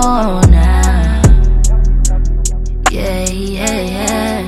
Oh, now. Yeah, yeah, yeah.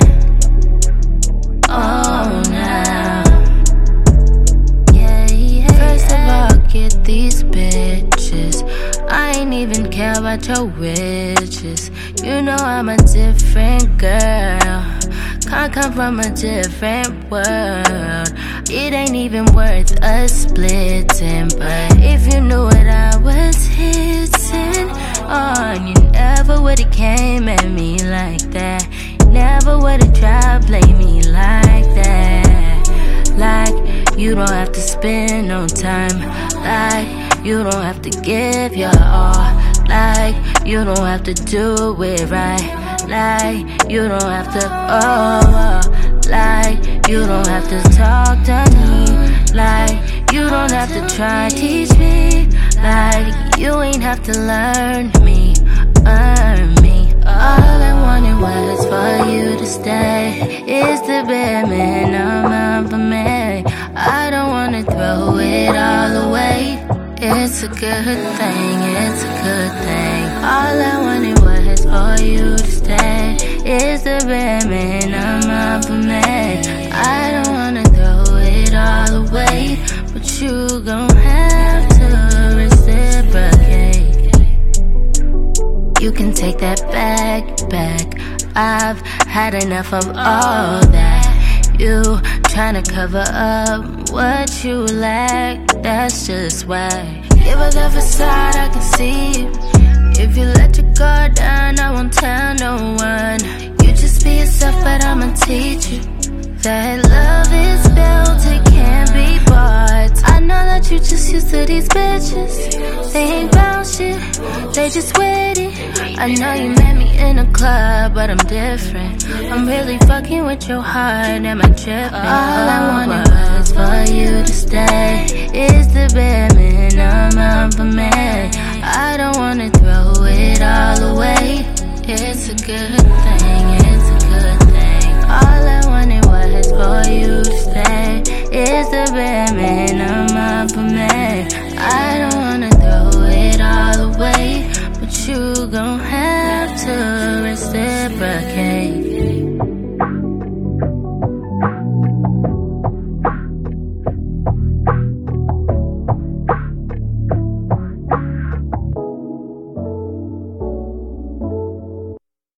Oh, now. Yeah, yeah. First of all, get these bitches. I ain't even care about your riches. You know I'm a different girl. Can't come from a different world. It ain't even worth us splitting. But if you knew what I was hitting on, you never would've came at me like that. Never would've tried to play me like that. Like you don't have to spend no time. Like you don't have to give your all. Like you don't have to do it right. Like you don't have to, like you don't have to talk to me. Like you don't have to try to teach me. Like you ain't have to learn me, earn me. All I wanted was for you to stay. It's the bare minimum for me. I don't wanna throw it all away. It's a good thing, it's a good thing. All I wanted was for you to stay. It's the bare minimum for me. I don't wanna throw it all away, but you gon' have to reciprocate. You can take that back. I've had enough of all that. You tryna cover up what you lack, that's just why. Give us a facade, I can see you. If you let your guard down, I won't tell no one. You just be yourself, but I'ma teach you that love is built, it can't be bought. I know that you just used to these bitches. They ain't bout shit, they just with it. I know you met me in a club, but I'm different. I'm really fucking with your heart, am I tripping? All I wanted was for you to stay. It's the bare minimum for me. I don't wanna throw it all away. It's a good thing, it's a good thing. All I wanted was for you to stay. It's the bare minimum for me. I don't wanna throw it all away, but you gon' have to reciprocate.